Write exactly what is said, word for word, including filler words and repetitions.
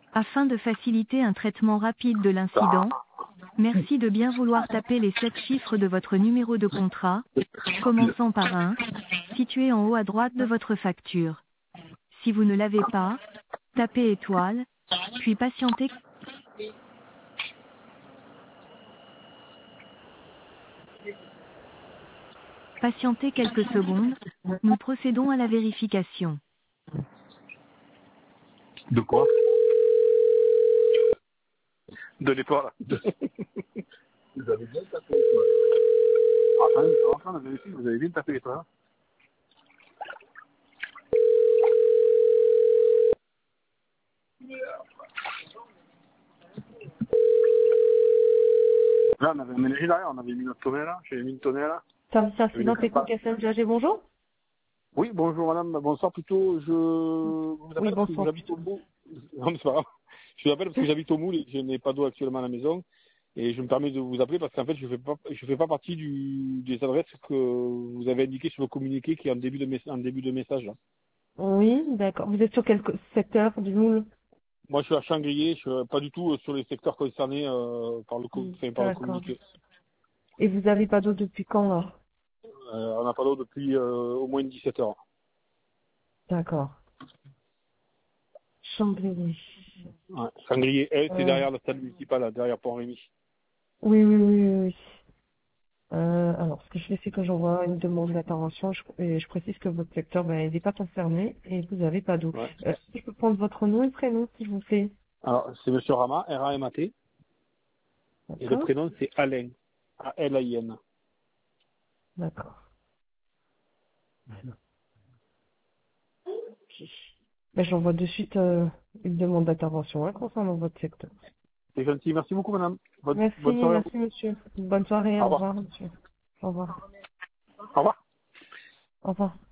Afin de faciliter un traitement rapide de l'incident, merci de bien vouloir taper les sept chiffres de votre numéro de contrat, commençant par un, situé en haut à droite de votre facture. Si vous ne l'avez pas, tapez étoile, puis patientez. Patientez quelques secondes, nous procédons à la vérification. De quoi? De l'étoile. Vous avez bien tapé l'étoile. Enfin, enfin, on a vérifié, vous avez bien tapé l'étoile. Là, on avait aménagé derrière, on avait mis notre tonnet là, j'avais mis une tonnet là. Service J'avais incident laissé pas. technique S M G A G, bonjour. Oui, bonjour madame, bonsoir plutôt, je vous Oui, appelle parce que bonsoir. j'habite au Moule. Non mais c'est pas grave. Je vous appelle parce que j'habite au Moule et que je n'ai pas d'eau actuellement à la maison. Et je me permets de vous appeler parce qu'en fait je fais pas je fais pas partie du des adresses que vous avez indiquées sur le communiqué qui est en début de mes- en début de message là. Oui, d'accord. Vous êtes sur quel co- secteur du Moule? Moi je suis à Changrier, je suis pas du tout euh, sur les secteurs concernés euh, par le co- enfin, par le D'accord. communiqué. Et vous avez pas d'eau depuis quand là? Euh, on n'a pas d'eau depuis euh, au moins dix-sept heures. D'accord. Chambéry. Ouais. Changrier, elle, c'est Euh, derrière le stade municipal, là, derrière Pont-Rémy. oui, oui, oui, oui. oui. Euh, alors, ce que je fais, c'est que j'envoie une demande d'intervention je, et je précise que votre secteur ben, il n'est pas concerné et vous n'avez pas d'eau. Ouais. Euh, je peux prendre votre nom et prénom, s'il vous plaît. Alors, c'est Monsieur Rama, R A M A T, et le D'accord? prénom c'est Alain, A L A I N. D'accord. Ben, j'envoie de suite euh, une demande d'intervention hein, concernant votre secteur. C'est gentil, merci beaucoup madame. Bonne, Merci, bonne soirée à vous. merci monsieur. Bonne soirée, Au au revoir. revoir monsieur. Au revoir. Au revoir. Au revoir.